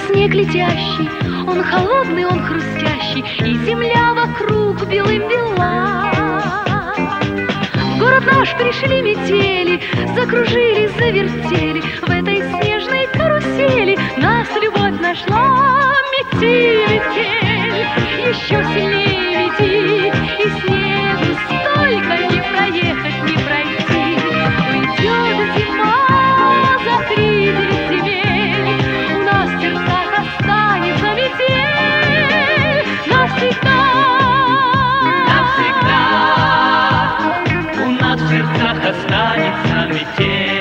снег летящий, он холодный, он хрустящий, и земля вокруг белым бела. В город наш пришли метели, закружили, завертели, в этой снежной карусели нас любовь нашла. Мети, метель, еще сильнее мети, и снегу столько не проехать, не пройти. Уйдет зима за 30 земель, у нас в сердцах останется метель навсегда. Навсегда у нас в сердцах останется метель.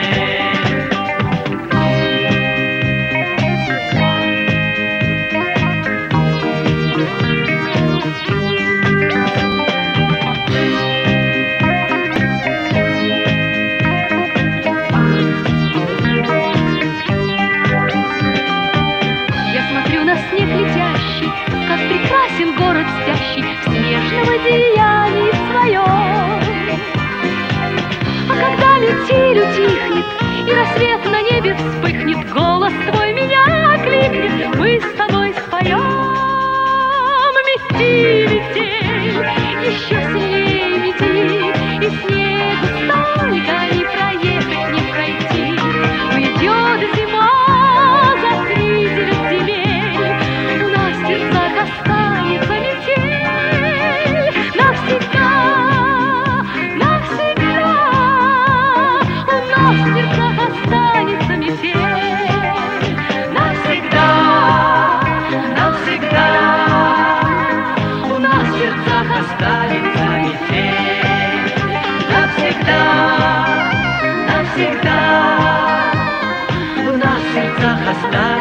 Снег летящий, как прекрасен город спящий в снежном одеянии своем. А когда метель утихнет и рассвет на небе вспыхнет, голос твой меня окликнет, мы с тобой споем. Мети, метель, еще сильнее мети, и снегу столько не проехать, не пройти. Уйдет зима за 30 земель, в сердцах останется метель навсегда, навсегда. У нас в сердцах останется метель навсегда, навсегда. У нас в сердцах останется метель навсегда, навсегда. У нас в сердцах останется